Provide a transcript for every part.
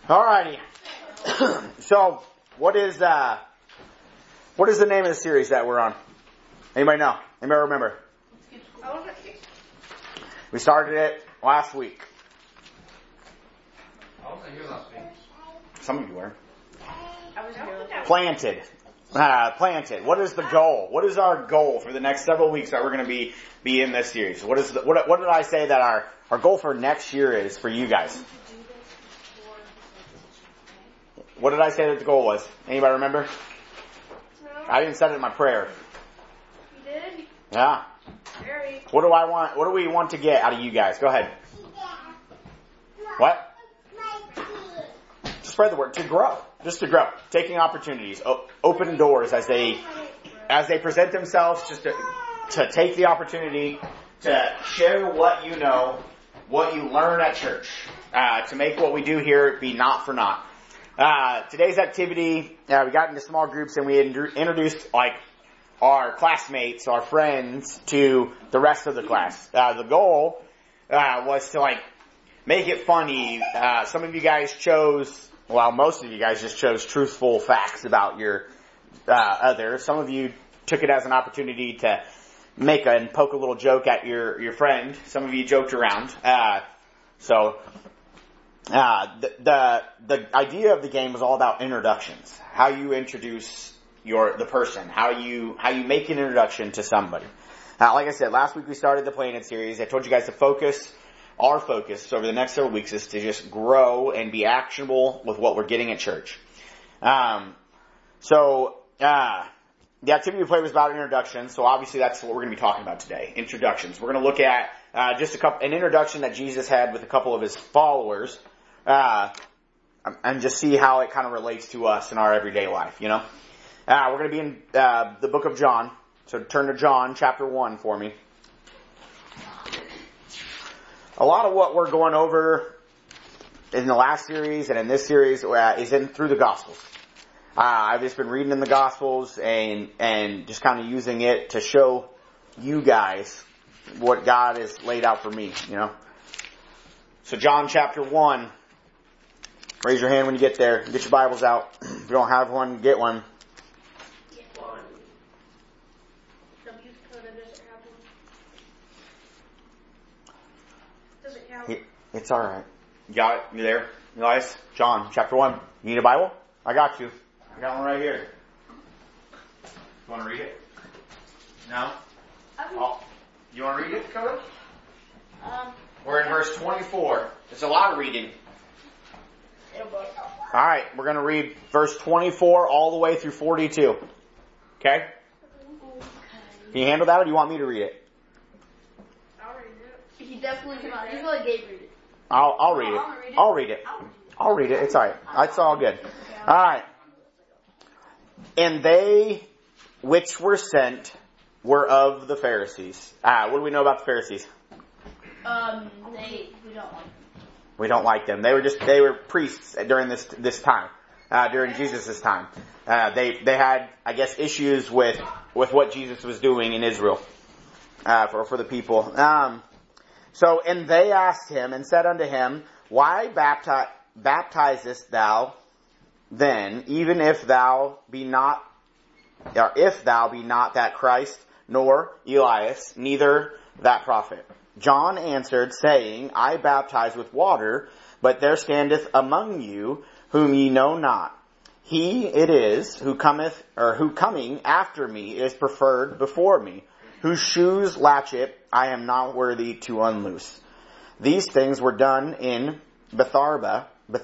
Alrighty. So, what is the name of the series that we're on? Anybody know? Anybody remember? We started it last week. I wasn't here last week. Some of you were. I was here. Planted. Planted. What is the goal? What is our goal for the next several weeks that we're going to be in this series? What did I say that our goal for next year is for you guys? What did I say that the goal was? Anybody remember? No. I didn't set it in my prayer. You did? Yeah. Very. What do I want? What do we want to get out of you guys? Go ahead. What? To spread the word, to grow, just to grow, taking opportunities, open doors as they present themselves, just to take the opportunity to share what you know, what you learn at church, to make what we do here be not for naught. Today's activity, we got into small groups and we introduced our classmates, our friends, to the rest of the class. The goal was to make it funny. Some of you guys most of you guys just chose truthful facts about your others. Some of you took it as an opportunity to make and poke a little joke at your friend. Some of you joked around. The idea of the game was all about introductions. How you introduce the person. How you make an introduction to somebody. Like I said, last week we started the Planted series. I told you guys our focus over the next several weeks is to just grow and be actionable with what we're getting at church. The activity we played was about introductions, so obviously that's what we're going to be talking about today. Introductions. We're going to look at just an introduction that Jesus had with a couple of his followers, and just see how it kind of relates to us in our everyday life, you know? We're going to be in the book of John, so turn to John chapter 1 for me. A lot of what we're going over in the last series and in this series is through the Gospels. I've just been reading in the Gospels and just kind of using it to show you guys what God has laid out for me, you know. So John chapter 1. Raise your hand when you get there. Get your Bibles out. If you don't have one, get one. It's alright. You got it? You there? Elias? John chapter 1. You need a Bible? I got you. I got one right here. You want to read it? No? You want to read it, Coach? We're in verse 24. It's a lot of reading. Alright, we're going to read verse 24 all the way through 42. Okay? Can you handle that, or do you want me to read it? I'll read it. He definitely cannot. He's going to Gabe read it. I'll read it. I'll read it. I'll read it. It's alright. It's all good. Alright. And they which were sent were of the Pharisees. What do we know about the Pharisees? We don't like them. We don't like them. They were priests during this time, during Jesus' time. They had, I guess, issues with what Jesus was doing in Israel, for the people. And they asked him and said unto him, Why baptizest thou then, even if thou be not that Christ, nor Elias, neither that prophet? John answered, saying, I baptize with water, but there standeth among you whom ye know not. He it is who coming after me is preferred before me, whose shoes latchet I am not worthy to unloose. These things were done in Bethabara,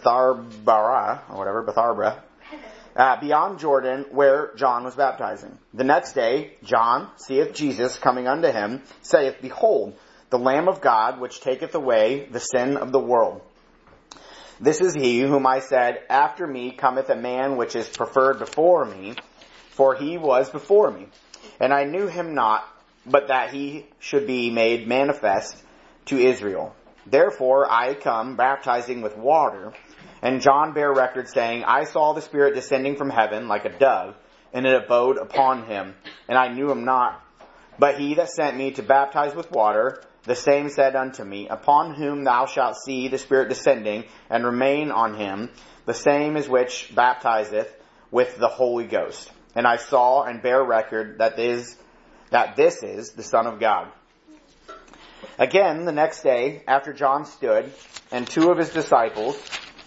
beyond Jordan, where John was baptizing. The next day, John seeth Jesus coming unto him, saith, Behold, the Lamb of God, which taketh away the sin of the world. This is he whom I said, After me cometh a man which is preferred before me, for he was before me. And I knew him not, but that he should be made manifest to Israel. Therefore I come baptizing with water. And John bare record, saying, I saw the Spirit descending from heaven like a dove, and it abode upon him. And I knew him not. But he that sent me to baptize with water The same said unto me, Upon whom thou shalt see the Spirit descending, and remain on him, the same is which baptizeth with the Holy Ghost. And I saw and bear record that this is the Son of God. Again, the next day, after John stood, and two of his disciples,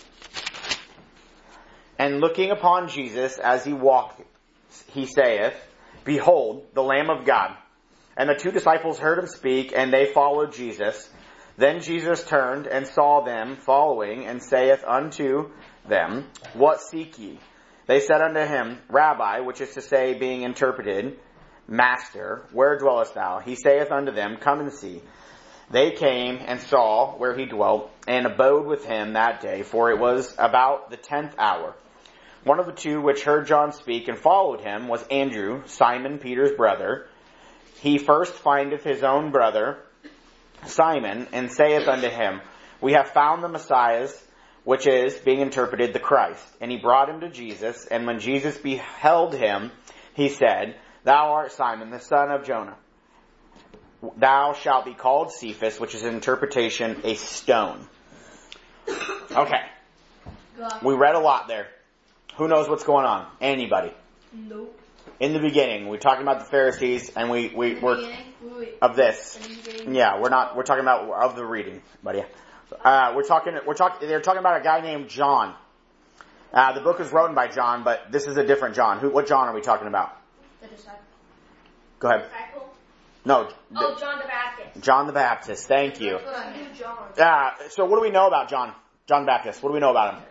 and looking upon Jesus as he walked, he saith, Behold, the Lamb of God. And the two disciples heard him speak, and they followed Jesus. Then Jesus turned and saw them following, and saith unto them, What seek ye? They said unto him, Rabbi, which is to say, being interpreted, Master, where dwellest thou? He saith unto them, Come and see. They came and saw where he dwelt, and abode with him that day, for it was about the 10th hour. One of the two which heard John speak and followed him was Andrew, Simon Peter's brother. He first findeth his own brother, Simon, and saith unto him, We have found the Messiah, which is, being interpreted, the Christ. And he brought him to Jesus, and when Jesus beheld him, he said, Thou art Simon, the son of Jonah. Thou shalt be called Cephas, which is in interpretation, a stone. Okay. We read a lot there. Who knows what's going on? Anybody? Nope. In the beginning, we're talking about the Pharisees, and we're of this. Yeah, we're talking about of the reading, buddy. They're talking about a guy named John. The book is written by John, but this is a different John. What John are we talking about? The disciple. Go ahead. Disciple? No. John the Baptist. John the Baptist. Thank you. John. So what do we know about John the Baptist? What do we know about him?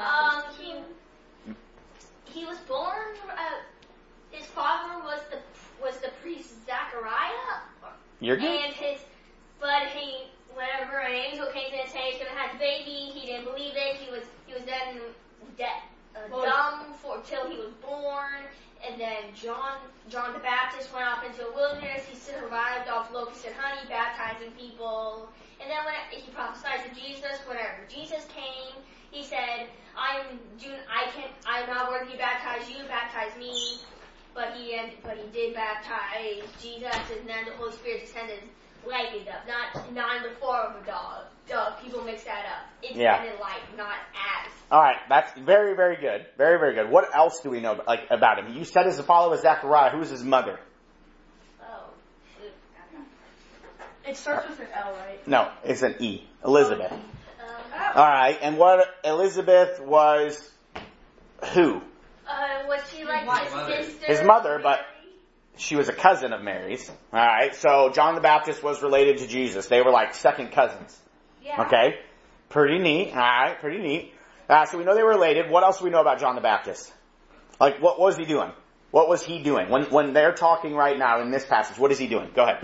He was born. His father was the priest Zachariah. You're good. Whenever an angel came to him and said he's gonna have a baby, he didn't believe it. He was then dumb till he was born. And then John the Baptist went off into a wilderness. He survived off locusts and honey, baptizing people. And then when he prophesied to Jesus, whenever Jesus came, he said, I'm not worthy to baptize you, baptize me. But he did baptize Jesus, and then the Holy Spirit descended like a dove, not in the form of a dove. People mix that up. It descended like, not as. All right, that's very, very good. Very, very good. What else do we know about him? You said his father was Zachariah. Who's his mother? Oh, shoot. It starts with an L, right? No, it's an E. Elizabeth. All right, and what Elizabeth was who? Was she like his sister? His mother, but she was a cousin of Mary's. All right, so John the Baptist was related to Jesus. They were like second cousins. Yeah. Okay, pretty neat. All right, pretty neat. So we know they were related. What else do we know about John the Baptist? Like, what was he doing? What was he doing? When they're talking right now in this passage, what is he doing? Go ahead.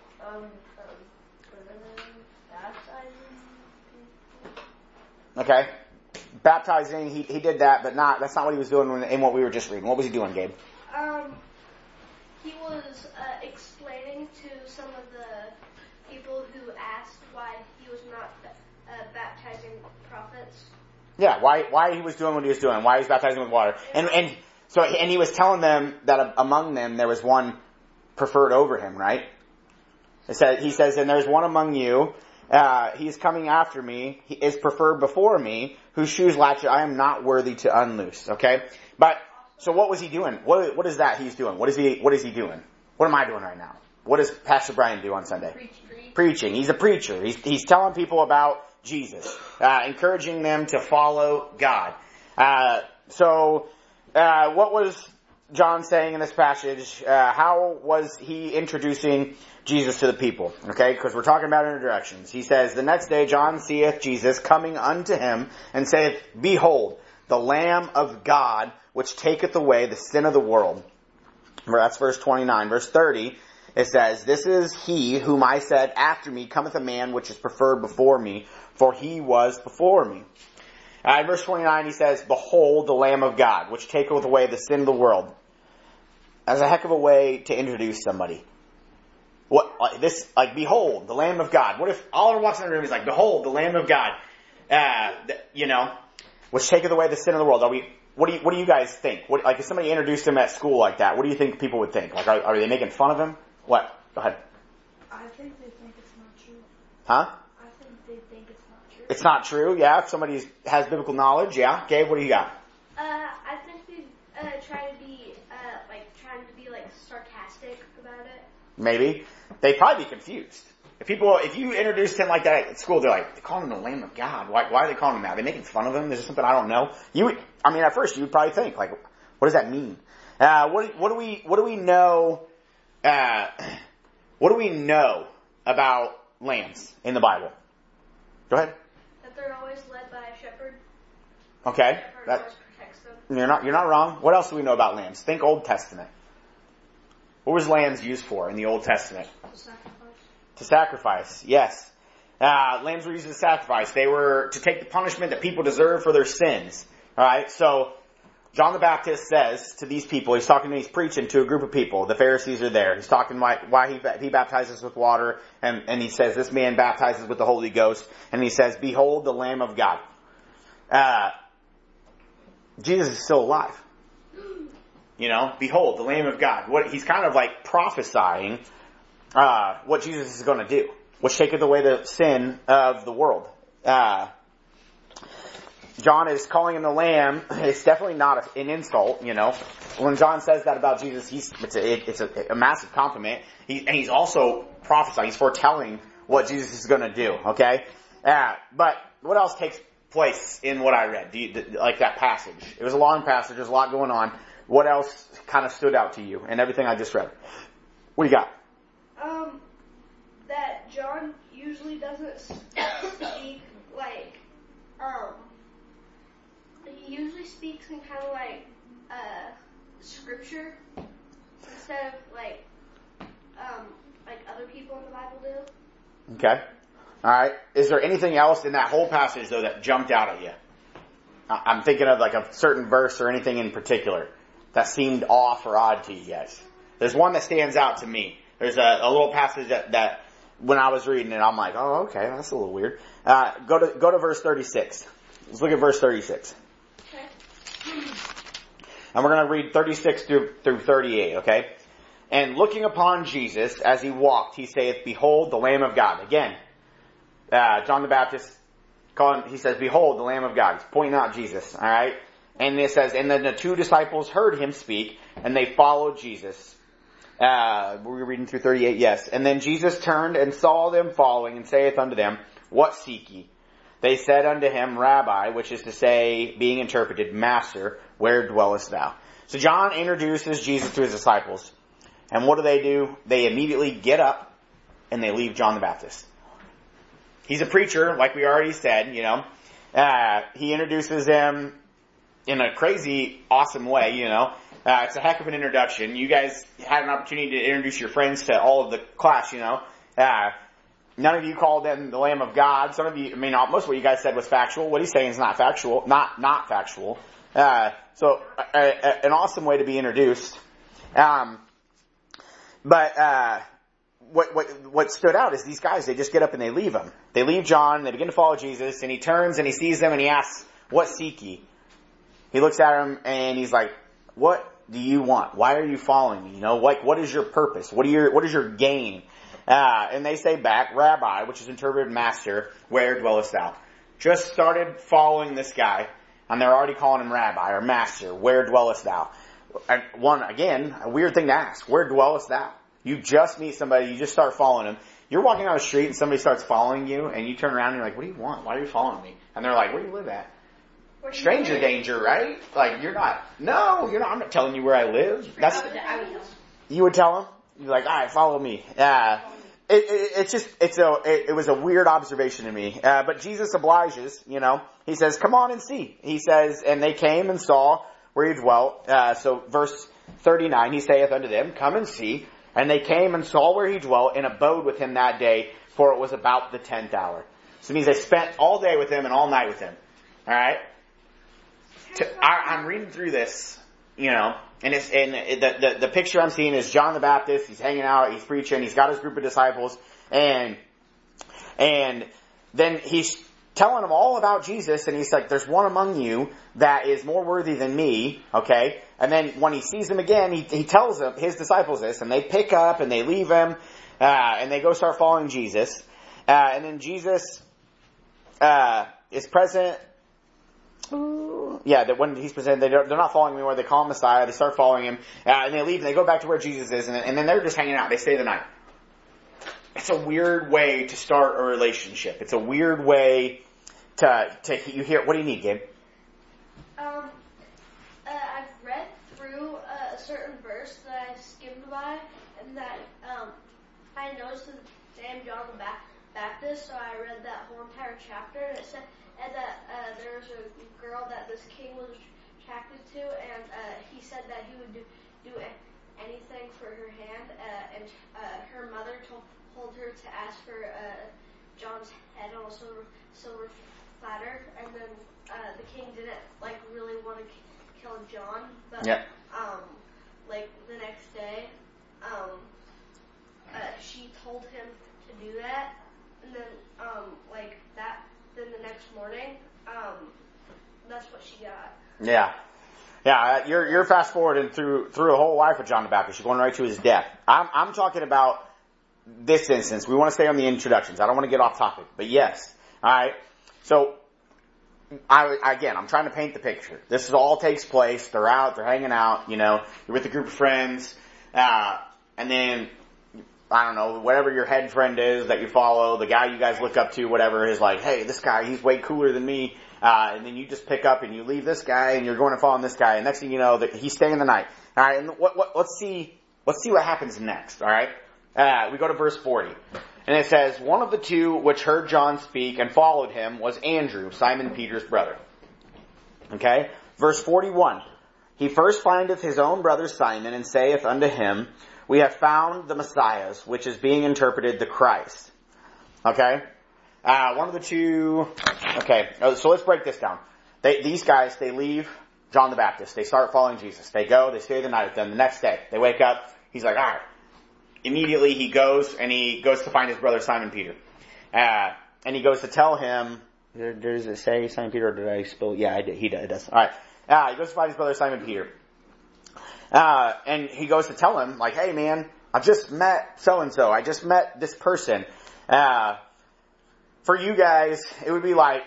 Baptizing people. Okay. Baptizing, he did that, but that's not what he was doing in what we were just reading. What was he doing, Gabe? He was explaining to some of the people who asked why he was not baptizing prophets. Yeah, why he was doing what he was doing, why he was baptizing with water. And he was telling them that among them there was one preferred over him, right? He says, and there's one among you, he is coming after me, he is preferred before me, whose shoes latchet I am not worthy to unloose. Okay? But, so what was he doing? What is that he's doing? What is he doing? What am I doing right now? What does Pastor Brian do on Sunday? Preaching. He's a preacher. He's telling people about Jesus, encouraging them to follow God. What was John saying in this passage? How was he introducing Jesus to the people? Okay, because we're talking about introductions. He says, The next day John seeth Jesus coming unto him, and saith, Behold, the Lamb of God, which taketh away the sin of the world. That's verse 29. Verse 30, it says, This is he whom I said, After me cometh a man which is preferred before me, for he was before me. In verse 29, he says, Behold, the Lamb of God, which taketh away the sin of the world. That's a heck of a way to introduce somebody. Behold, the Lamb of God. What if Oliver walks in the room, he's like, Behold, the Lamb of God, which taketh away the sin of the world. What do you guys think? If somebody introduced him at school like that, what do you think people would think? Are they making fun of him? What? Go ahead. I think they think it's not true. Huh? I think they think it's not true. It's not true, yeah. If somebody has biblical knowledge, yeah. Gabe, what do you got? I think they trying to be sarcastic about it. Maybe. They'd probably be confused. If you introduced him like that at school, they're calling him the Lamb of God. Why are they calling him that? Are they making fun of him? Is there something I don't know? At first you would probably think, what does that mean? What do we know, what do we know about lambs in the Bible? Go ahead. That they're always led by a shepherd. Okay. Shepherd always protects them. You're not wrong. What else do we know about lambs? Think Old Testament. What was lambs used for in the Old Testament? To sacrifice, yes. Lambs were used to sacrifice. They were to take the punishment that people deserve for their sins. Alright, so John the Baptist says to these people, he's preaching to a group of people. The Pharisees are there. He's talking why he baptizes with water, and he says this man baptizes with the Holy Ghost, and he says, behold the Lamb of God. Jesus is still alive. Behold, the Lamb of God. He's kind of prophesying what Jesus is going to do, which taketh away the sin of the world. John is calling him the Lamb. It's definitely not an insult, When John says that about Jesus, it's a massive compliment. He's also prophesying. He's foretelling what Jesus is going to do, okay? But what else takes place in what I read? That passage? It was a long passage. There's a lot going on. What else kind of stood out to you in everything I just read? What do you got? That John usually doesn't speak he usually speaks in kind of scripture instead of other people in the Bible do. Okay. Alright. Is there anything else in that whole passage though that jumped out at you? I'm thinking of a certain verse or anything in particular that seemed off or odd to you guys. There's one that stands out to me. There's a little passage that when I was reading it, I'm like, oh, okay, that's a little weird. Go to verse 36. Let's look at verse 36. Okay. And we're going to read 36 through 38, okay? And looking upon Jesus as he walked, he saith, behold, the Lamb of God. Again, John the Baptist, he says, behold, the Lamb of God. He's pointing out Jesus, alright? And it says, and then the two disciples heard him speak, and they followed Jesus. We're reading through 38, yes. And then Jesus turned and saw them following, and saith unto them, what seek ye? They said unto him, Rabbi, which is to say, being interpreted, Master, where dwellest thou? So John introduces Jesus to his disciples. And what do? They immediately get up, and they leave John the Baptist. He's a preacher, like we already said, He introduces them in a crazy, awesome way, It's a heck of an introduction. You guys had an opportunity to introduce your friends to all of the class, None of you called them the Lamb of God. Some of you, most of what you guys said was factual. What he's saying is not factual, not factual. So an awesome way to be introduced. But what stood out is these guys, they just get up and they leave him. They leave John, they begin to follow Jesus, and he turns and he sees them and he asks, what seek ye? He looks at him and he's like, what do you want? Why are you following me? What is your purpose? What is your gain? And they say back, Rabbi, which is interpreted Master, where dwellest thou? Just started following this guy, and they're already calling him Rabbi or Master, where dwellest thou? And a weird thing to ask, where dwellest thou? You just meet somebody, you just start following him. You're walking down the street and somebody starts following you, and you turn around and you're like, what do you want? Why are you following me? And they're like, where do you live at? Stranger danger, right? You're not, I'm not telling you where I live. You would tell him? You're like, alright, follow me. It was a weird observation to me. But Jesus obliges, He says, come on and see. He says, and they came and saw where he dwelt. So verse 39, he saith unto them, come and see. And they came and saw where he dwelt and abode with him that day, for it was about the 10th hour. So it means they spent all day with him and all night with him. Alright? I'm reading through this, and the picture I'm seeing is John the Baptist. He's hanging out, he's preaching, he's got his group of disciples, and then he's telling them all about Jesus, and he's like, there's one among you that is more worthy than me, okay? And then when he sees them again, he tells them, his disciples this, and they pick up and they leave him, and they go start following Jesus. And then Jesus is present. Yeah, that when he's presented, they're not following him anymore. They call him Messiah. They start following him, and they leave. And they go back to where Jesus is, and then they're just hanging out. They stay the night. It's a weird way to start a relationship. It's a weird way to you hear. What do you need, Gabe? I've read through a certain verse that I skimmed by, and that I noticed the name John the Baptist, so I read that whole entire chapter, and it said that there was a girl that this king was attracted to, and he said that he would do anything for her hand, and her mother told her to ask for John's head on a silver platter, and then the king didn't really want to kill John, but the next day, she told him to do that, and then then the next morning, that's what she got. Yeah. Yeah, you're fast forwarding through a whole life of John the Baptist. You're going right to his death. I'm talking about this instance. We want to stay on the introductions. I don't want to get off topic, but yes. Alright. So, I'm trying to paint the picture. This all takes place. They're out, they're hanging out, you're with a group of friends, and then, I don't know, whatever your head friend is that you follow, the guy you guys look up to, whatever, is like, hey, this guy, he's way cooler than me, and then you just pick up and you leave this guy and you're going to follow this guy, and next thing you know, he's staying the night. Alright, and let's see what happens next, alright? We go to verse 40. And it says, one of the two which heard John speak and followed him was Andrew, Simon Peter's brother. Okay? Verse 41. He first findeth his own brother Simon, and saith unto him, we have found the Messiah, which is being interpreted the Christ. Okay? One of the two... Okay, so let's break this down. These guys, they leave John the Baptist. They start following Jesus. They go, they stay the night with them. The next day, they wake up. He's like, alright. Immediately he goes to find his brother Simon Peter. And he goes to tell him, does it say Simon Peter, or did I spill? Yeah, it does. Alright. He goes to find his brother Simon Peter. And he goes to tell him, like, hey man, I just met so-and-so. I just met this person. For you guys, it would be like,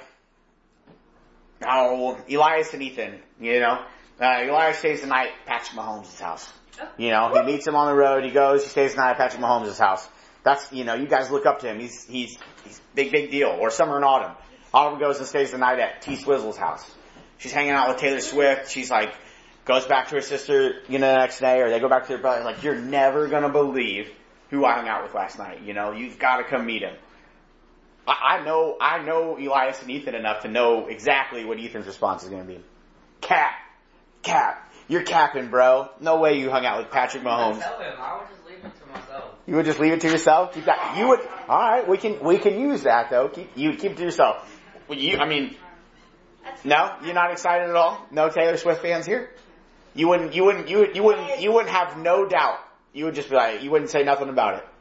Elias and Ethan, Elias stays the night at Patrick Mahomes' house. He meets him on the road, he goes, he stays the night at Patrick Mahomes' house. That's, you guys look up to him. He's big deal. Or summer and autumn. Autumn goes and stays the night at T. Swizzle's house. She's hanging out with Taylor Swift. She's like, goes back to her sister, the next day, or they go back to their brother, like, you're never gonna believe who I hung out with last night, you've gotta come meet him. I know Elias and Ethan enough to know exactly what Ethan's response is gonna be. Cap. You're capping, bro. No way you hung out with Patrick Mahomes. I would just leave it to myself. You would just leave it to yourself? Alright, we can use that though. Keep it to yourself. No? You're not excited at all? No Taylor Swift fans here? You wouldn't have no doubt. You would just be like, you wouldn't say nothing about it.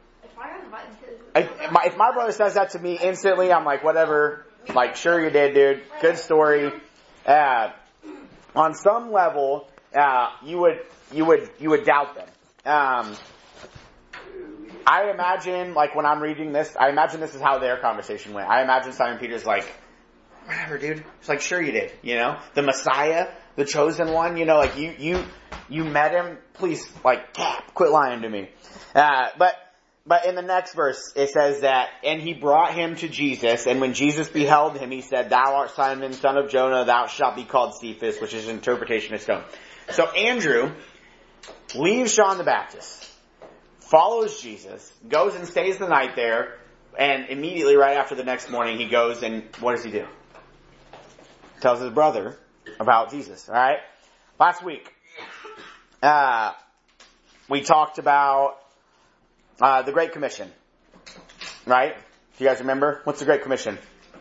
If my brother says that to me instantly, I'm like, whatever. Like, sure you did, dude. Good story. On some level, you would doubt them. I imagine, like, when I'm reading this, I imagine this is how their conversation went. I imagine Simon Peter's like, whatever, dude. It's like, sure you did, The Messiah, the chosen one, like, you met him, please, like, quit lying to me. But in the next verse, it says that, and he brought him to Jesus, and when Jesus beheld him, he said, thou art Simon, son of Jonah, thou shalt be called Cephas, which is an interpretation of stone. So Andrew leaves John the Baptist, follows Jesus, goes and stays the night there, and immediately right after the next morning, he goes and what does he do? Tells his brother about Jesus, alright? Last week, we talked about the Great Commission, right? Do you guys remember? What's the Great Commission?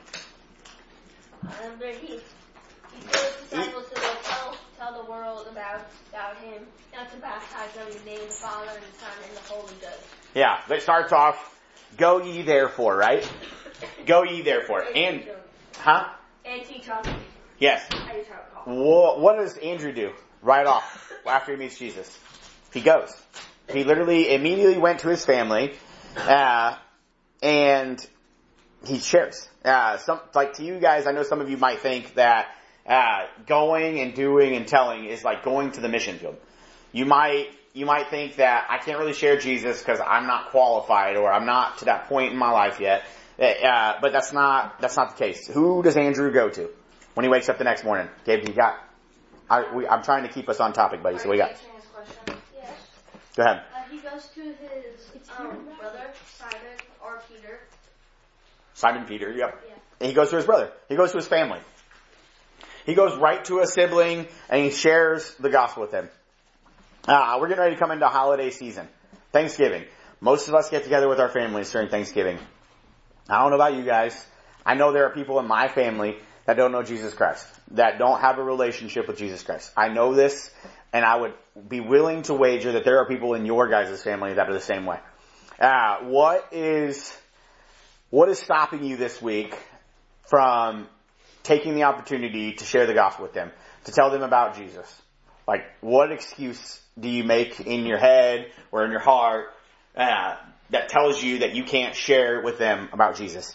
He told his disciples to go tell the world about him, not to baptize them in the name of the Father and the Son and the Holy Ghost. Yeah, it starts off, go ye therefore, right? Go ye therefore. And teach others. Yes. What does Andrew do right off after he meets Jesus? He goes. He literally immediately went to his family, and he shares. Like to you guys, I know some of you might think that going and doing and telling is like going to the mission field. You might think that I can't really share Jesus because I'm not qualified or I'm not to that point in my life yet. But that's not the case. Who does Andrew go to when he wakes up the next morning? Gabe, you got? I'm trying to keep us on topic, buddy. So what you got? Yes. Go ahead. He goes to his brother, Simon or Peter. Simon Peter, yep. Yeah. And he goes to his brother. He goes to his family. He goes right to a sibling and he shares the gospel with them. We're getting ready to come into holiday season. Thanksgiving. Most of us get together with our families during Thanksgiving. I don't know about you guys. I know there are people in my family that don't know Jesus Christ, that don't have a relationship with Jesus Christ. I know this, and I would be willing to wager that there are people in your guys' family that are the same way. What is stopping you this week from taking the opportunity to share the gospel with them, to tell them about Jesus? Like, what excuse do you make in your head or in your heart that tells you that you can't share with them about Jesus?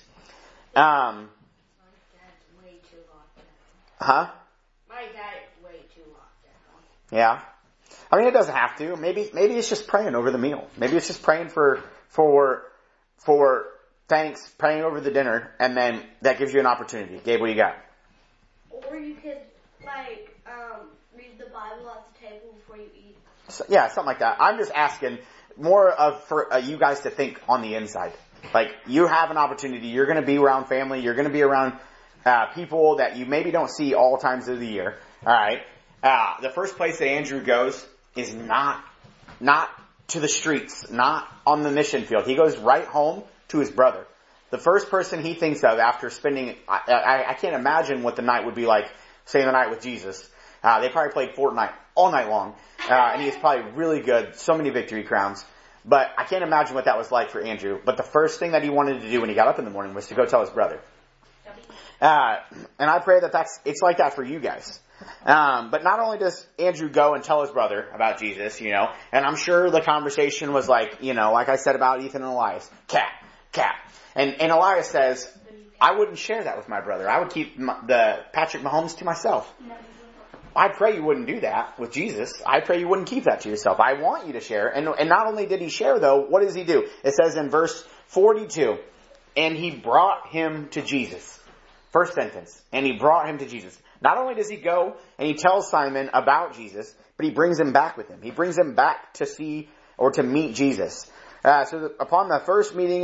Huh? My dad is way too locked down. Yeah. I mean, it doesn't have to. Maybe it's just praying over the meal. Maybe it's just praying for thanks, praying over the dinner, and then that gives you an opportunity. Gabe, what do you got? Or you could, read the Bible at the table before you eat. So, yeah, something like that. I'm just asking more for you guys to think on the inside. Like, you have an opportunity. You're going to be around family. You're going to be around people that you maybe don't see all times of the year. All right. The first place that Andrew goes is not to the streets, not on the mission field. He goes right home to his brother. The first person he thinks of after spending, I can't imagine what the night would be like, staying the night with Jesus. They probably played Fortnite all night long, and he was probably really good, so many victory crowns. But I can't imagine what that was like for Andrew. But the first thing that he wanted to do when he got up in the morning was to go tell his brother. And I pray that it's like that for you guys. But not only does Andrew go and tell his brother about Jesus, and I'm sure the conversation was like, like I said about Ethan and Elias, cat. And Elias says, I wouldn't share that with my brother. I would keep the Patrick Mahomes to myself. I pray you wouldn't do that with Jesus. I pray you wouldn't keep that to yourself. I want you to share. And not only did he share though, what does he do? It says in verse 42, and he brought him to Jesus. First sentence. And he brought him to Jesus. Not only does he go and he tells Simon about Jesus, but he brings him back with him. He brings him back to see or to meet Jesus. Upon the first meeting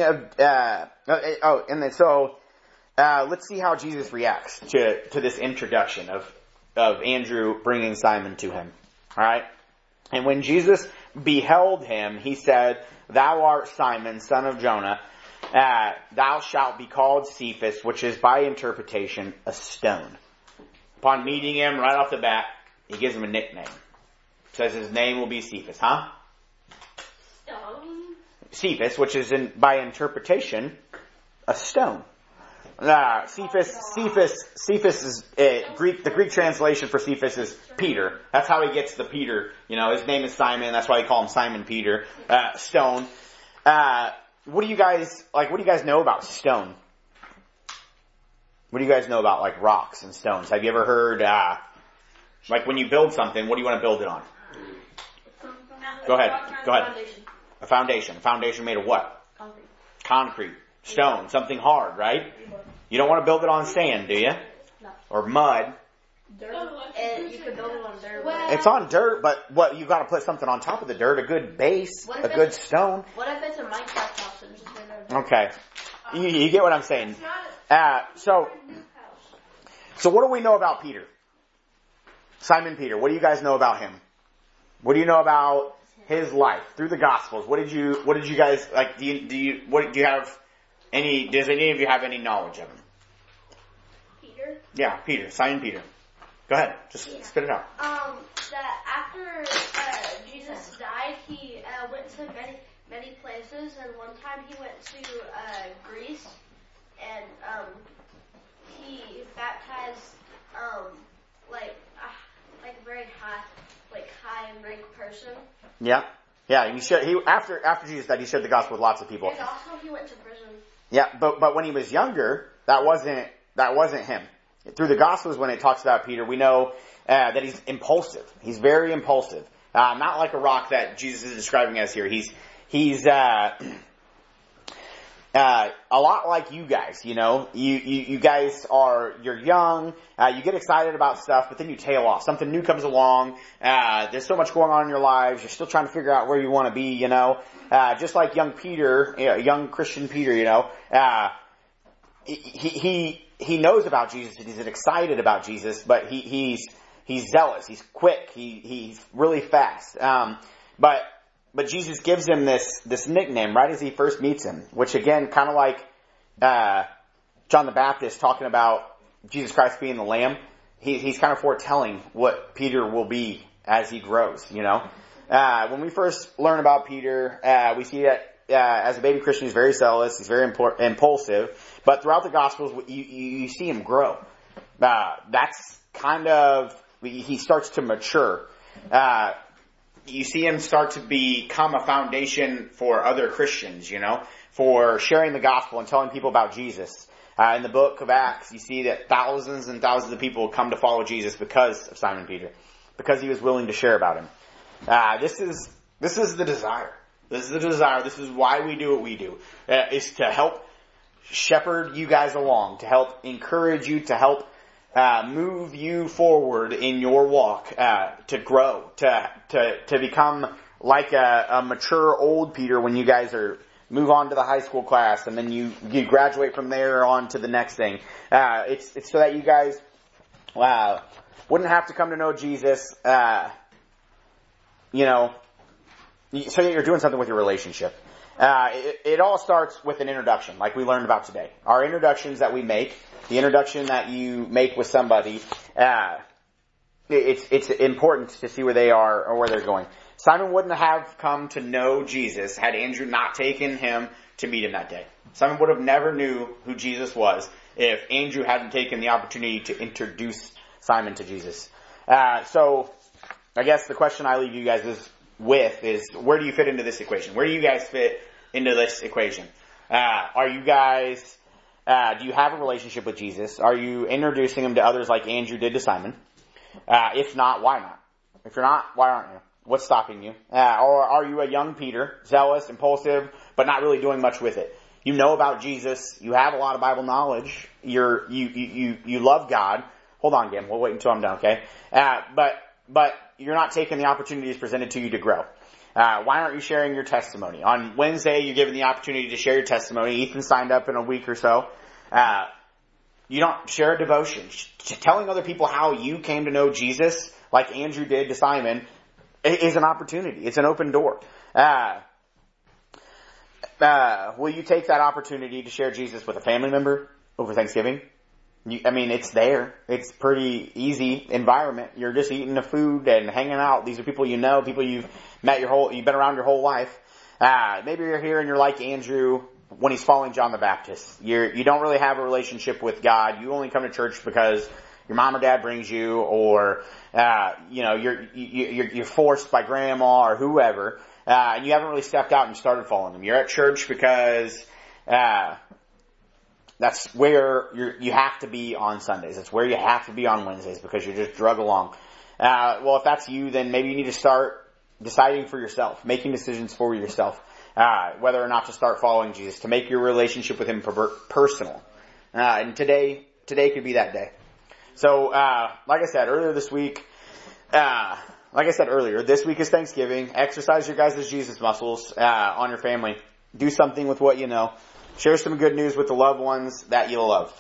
let's see how Jesus reacts to this introduction of Andrew bringing Simon to him. Alright? And when Jesus beheld him, he said, Thou art Simon, son of Jonah. Thou shalt be called Cephas, which is by interpretation a stone. Upon meeting him right off the bat, he gives him a nickname. Says his name will be Cephas, huh? Stone. Cephas, which is by interpretation a stone. Cephas is Greek. The Greek translation for Cephas is Peter. That's how he gets the Peter. His name is Simon. That's why they call him Simon Peter. Stone. What do you guys know about stone? What do you guys know about like rocks and stones? Have you ever heard when you build something, what do you want to build it on? Go ahead. A foundation. A foundation made of what? Concrete. Stone. Something hard, right? You don't want to build it on sand, do you? No. Or mud. Dirt. And you could build it on dirt. It's on dirt, but you've got to put something on top of the dirt, a good base, a good stone. What if it's a Minecraft house and just made out of dirt? Okay. You get what I'm saying. So what do we know about Peter? Simon Peter. What do you guys know about him? What do you know about his life through the Gospels? What did you guys like? Do you have any? Does any of you have any knowledge of him? Peter? Yeah, Peter. Simon Peter. Go ahead. Just spit it out. That after Jesus died, he went to many places, and one time he went to Greece, and he baptized a very high rank person. Yeah. Yeah, and after Jesus died, he shared the gospel with lots of people. And also he went to prison. Yeah, but when he was younger, that wasn't him. Through the Gospels, when it talks about Peter, we know that he's impulsive. He's very impulsive. Not like a rock that Jesus is describing as here. He's a lot like you guys, you know. You guys you're young, you get excited about stuff, but then you tail off. Something new comes along, there's so much going on in your lives, you're still trying to figure out where you want to be, you know. Just like young Peter, young Christian Peter, you know, he knows about Jesus, and he's excited about Jesus, but he's zealous, he's quick, he's really fast. But Jesus gives him this nickname right as he first meets him, which again, kind of like John the Baptist talking about Jesus Christ being the Lamb. He's kind of foretelling what Peter will be as he grows, you know. When we first learn about Peter, we see that as a baby Christian, he's very zealous, he's very impulsive. But throughout the Gospels, you see him grow. That's kind of, he starts to mature. You see him start to become a foundation for other Christians, you know, for sharing the gospel and telling people about Jesus. In the book of Acts, you see that thousands and thousands of people come to follow Jesus because of Simon Peter, because he was willing to share about him. This is the desire. This is the desire. This is why we do what we do. Is to help shepherd you guys along, to help encourage you, to help move you forward in your walk, to grow, to become like a mature old Peter when you guys move on to the high school class, and then you graduate from there on to the next thing. It's so that you guys, wouldn't have to come to know Jesus, you know, so that you're doing something with your relationship. It all starts with an introduction, like we learned about today. Our introductions that we make, the introduction that you make with somebody, it's important to see where they are or where they're going. Simon wouldn't have come to know Jesus had Andrew not taken him to meet him that day. Simon would have never knew who Jesus was if Andrew hadn't taken the opportunity to introduce Simon to Jesus. So, I guess the question I leave you guys with is, where do you fit into this equation? Where do you guys fit into this equation? Are you guys, do you have a relationship with Jesus? Are you introducing him to others like Andrew did to Simon? If not, why not? If you're not, why aren't you? What's stopping you? Or are you a young Peter, zealous, impulsive, but not really doing much with it? You know about Jesus. You have a lot of Bible knowledge. You love God. Hold on, Gam. We'll wait until I'm done, okay? But you're not taking the opportunities presented to you to grow. Why aren't you sharing your testimony? On Wednesday, you're given the opportunity to share your testimony. Ethan signed up in a week or so. You don't share a devotion. Telling other people how you came to know Jesus, like Andrew did to Simon, is an opportunity. It's an open door. Will you take that opportunity to share Jesus with a family member over Thanksgiving? It's there. It's pretty easy environment. You're just eating the food and hanging out. These are people you know, people you've met you've been around your whole life. Maybe you're here and you're like Andrew when he's following John the Baptist. You don't really have a relationship with God. You only come to church because your mom or dad brings you, or you're forced by grandma or whoever, and you haven't really stepped out and started following him. You're at church because that's where you have to be on Sundays. That's where you have to be on Wednesdays because you're just drug along. Well, if that's you, then maybe you need to start deciding for yourself, making decisions for yourself, whether or not to start following Jesus, to make your relationship with him personal. And today could be that day. So, like I said earlier, this week is Thanksgiving. Exercise your guys' Jesus muscles on your family. Do something with what you know. Share some good news with the loved ones that you love.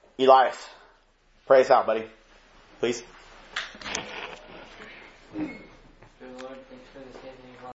Elias, pray us out, buddy. Please.